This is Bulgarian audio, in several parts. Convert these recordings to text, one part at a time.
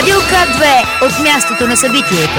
Радио К2 от мястото на събитието.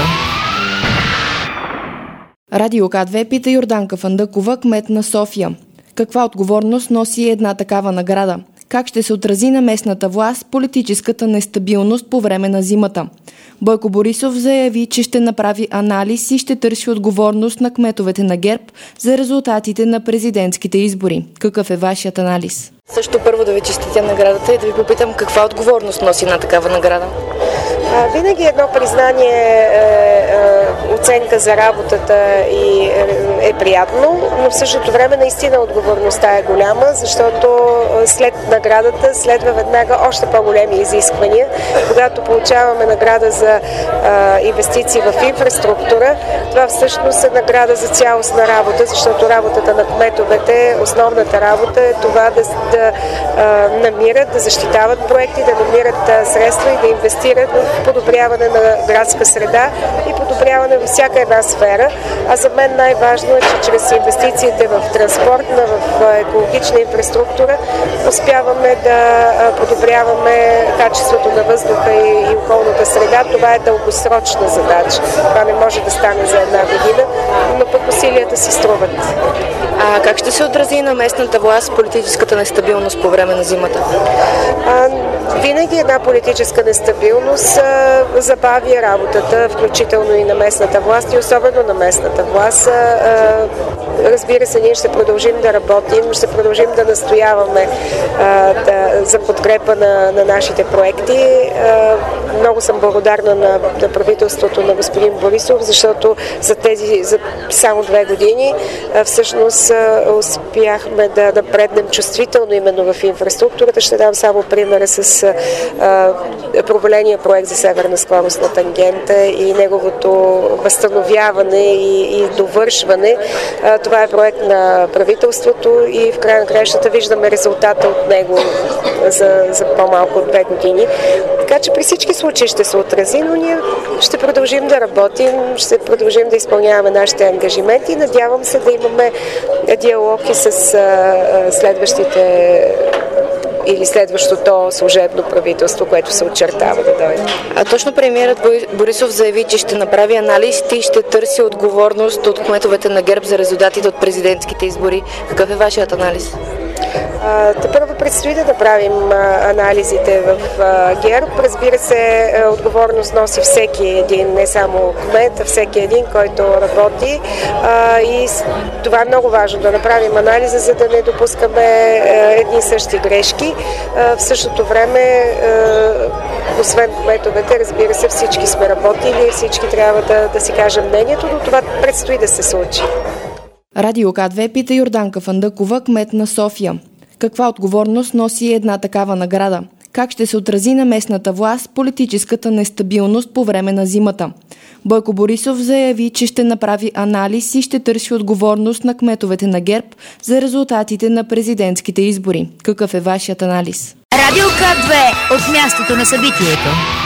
Радио К2 пита Йорданка Фандъкова, кмет на София. Каква отговорност носи една такава награда? Как ще се отрази на местната власт политическата нестабилност по време на зимата? Бойко Борисов заяви, че ще направи анализ и ще търси отговорност на кметовете на ГЕРБ за резултатите на президентските избори. Какъв е вашият анализ? Също първо да ви честитя наградата и да ви попитам каква отговорност носи една такава награда? Винаги едно признание, оценка за работата и е приятно, но в същото време наистина отговорността е голяма, защото след наградата следва веднага още по-големи изисквания. Когато получаваме награда за инвестиции в инфраструктура, това всъщност е награда за цялостна работа, защото работата на кметовете, основната работа е това да намират, да защитават проекти, да намират средства и да инвестират в подобряване на градска среда и подобряване във всяка една сфера. А за мен най-важно е, че чрез инвестициите в транспортна, в екологична инфраструктура успяваме да подобряваме качеството на въздуха и околната среда. Това е дългосрочна задача. Това не може да стане за една година, но пък усилията си струват. А как ще се отрази на местната власт политическата нестабилност по време на зимата? Винаги една политическа нестабилност забавя работата, включително и на местната власт и особено на местната власт. Разбира се, ние ще продължим да работим, ще продължим да настояваме за подкрепа на нашите проекти. Много съм благодарна на правителството на господин Борисов, защото за само 2 години всъщност успяхме да напреднем чувствително именно в инфраструктурата. Ще дам само примера с проваления проект за северна скоростна тангента и неговото възстановяване и довършване. Това е проект на правителството и в края на краищата виждаме резултата от него за по-малко от 2 години. Така че при всички случаи ще се отрази, но ние ще продължим да работим, ще продължим да изпълняваме нашите ангажименти и надявам се да имаме диалог и с следващите или следващото служебно правителство, което се очертава да дойде. А точно премиерът Борисов заяви, че ще направи анализ и ще търси отговорност от кметовете на ГЕРБ за резултатите от президентските избори. Какъв е вашият анализ? Първо предстои да направим анализите в ГЕРБ. Разбира се, отговорност носи всеки един, не само кмет, а всеки един, който работи. И това е много важно, да направим анализа, за да не допускаме едни и същи грешки. В същото време, освен кметовете, разбира се, всички сме работили, всички трябва да си кажем мнението, но това предстои да се случи. Радио К2 пита Йорданка Фандъкова, кмет на София. Каква отговорност носи една такава награда? Как ще се отрази на местната власт политическата нестабилност по време на зимата? Бойко Борисов заяви, че ще направи анализ и ще търси отговорност на кметовете на ГЕРБ за резултатите на президентските избори. Какъв е вашият анализ? Радио К2 от мястото на събитието.